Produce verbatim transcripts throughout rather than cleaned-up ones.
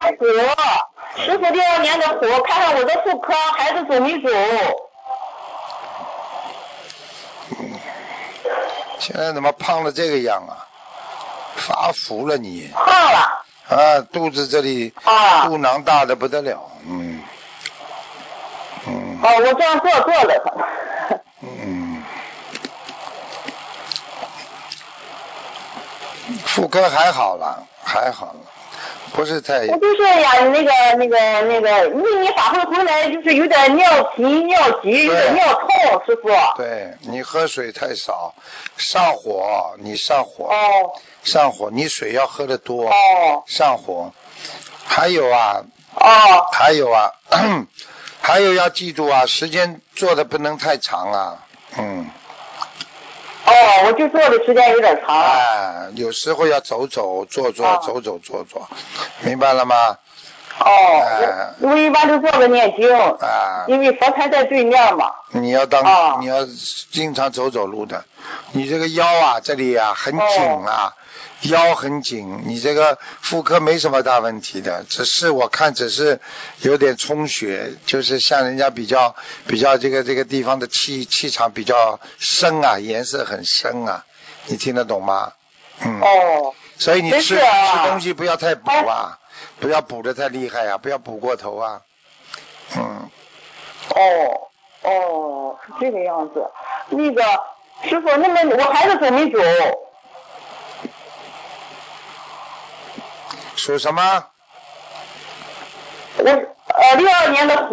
虎，师傅六二年的虎，看看我的妇科孩子走没走？ 现在怎么胖了这个样啊？发福了你。 胖了。 啊，肚子这里啊， 肚囊大的不得了，嗯。嗯。 哦，我这样做做了。 嗯。妇科还好了，还好了，不是太。 我就是呀，那个那个那个，一你法会回来就是有点尿频尿急，有点尿痛，师傅。 对，你喝水太少，上火，你上火。 哦。 上火，你水要喝得多。 哦。 上火。还有啊。 哦。 还有啊，还有要记住啊，时间做的不能太长啊，嗯。 哦，我就做的时间有点长。 哎，有时候要走走坐坐、哦、走走坐坐，明白了吗？ 哦，哎、我一般都坐着念经。啊。因为佛台在对面嘛。 你要当、哦、你要经常走走路的，你这个腰啊这里啊很紧啊。哦，腰很紧，你这个妇科没什么大问题的，只是我看只是有点充血，就是像人家比较比较这个这个地方的气气场比较深啊，颜色很深啊，你听得懂吗？嗯。哦。所以你吃、啊、吃东西不要太补啊，不要补得太厉害啊，不要补过头啊。嗯。 哦哦，是这个样子。那个师傅，那么我孩子走没走？ 属什么？ 我呃六二年的虎。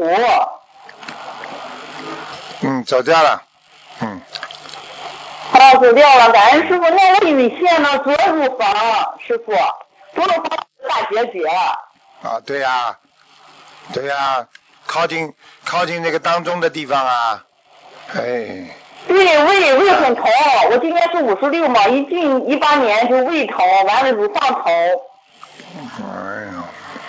嗯，走掉了。嗯。 哦，走掉了，感恩师傅。那我乳腺呢？左乳房，师傅，左乳房大结节。 啊，对呀、啊，对呀、啊，靠近靠近那个当中的地方啊，哎。 对，胃胃很疼，我今年是五十六嘛，一进一八年就胃疼，完了乳房疼。 哎呀，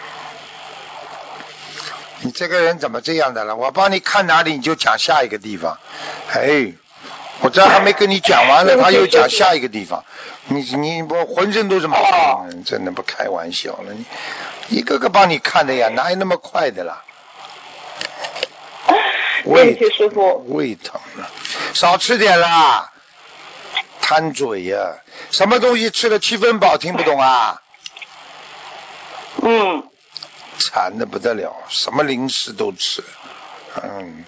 你这个人怎么这样的了？我帮你看哪里你就讲下一个地方，哎，我这还没跟你讲完了，他又讲下一个地方，你你我浑身都是毛病，真的不开玩笑了，你一个个帮你看的呀，哪有那么快的啦？ 对不起师傅。 胃疼了，少吃点啦，贪嘴呀、啊，什么东西吃了七分饱听不懂啊？ 嗯。 馋的不得了，什么零食都吃，嗯。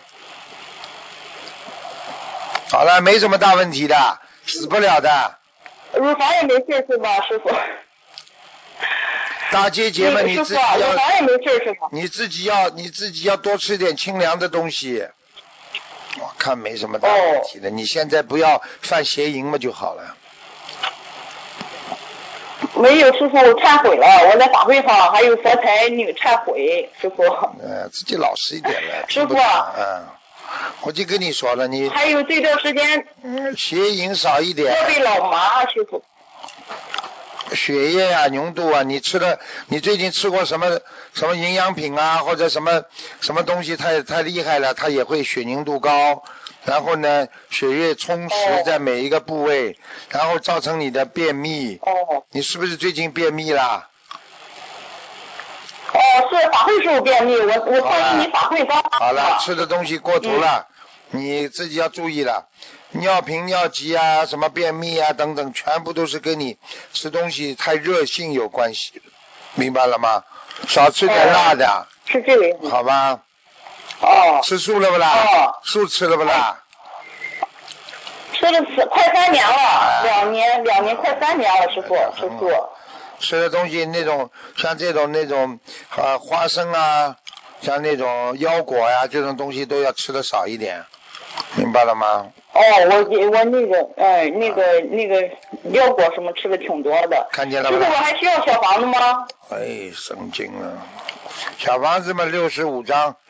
好了，没什么大问题的，死不了的。 乳房也没事是吧，师傅？ 大结节嘛，你自己要， 乳房也没事是吧？ 你自己要你自己要多吃点清凉的东西。我看没什么大问题的，哦、你现在不要犯邪淫嘛就好了。 没有，师傅，我忏悔了，我在法会上还有佛台那个忏悔，师傅。 呃，自己老实一点了。 师傅。 嗯，我就跟你说了，你。 还有这段时间。 嗯，邪淫少一点。 我被老麻，师傅。 血液啊，浓度啊，你吃的，你最近吃过什么什么营养品啊，或者什么什么东西太太厉害了，它也会血凝度高，然后呢，血液充实在每一个部位，哦、然后造成你的便秘。 哦。 你是不是最近便秘啦？ 哦，是法会时候便秘，我我参与你法会刚。 好了，吃的东西过头了，嗯、你自己要注意了。尿频尿急啊，什么便秘啊等等，全部都是跟你吃东西太热性有关系，明白了吗？少吃点辣的。哦、 是这个。 好吧。 哦。 吃素了不啦？ 哦。 素吃了不啦？ 吃了吃快三年了，哎、两年两年快三年了，师傅吃素。 吃的东西那种像这种那种啊花生啊，像那种腰果呀、啊、这种东西都要吃的少一点。明白了吗？ 哦，我我那个哎那个、啊、那个腰果什么吃的挺多的。 看见了吗？ 师傅，我还需要小房子吗？ 哎，神经了，小房子嘛六十五张，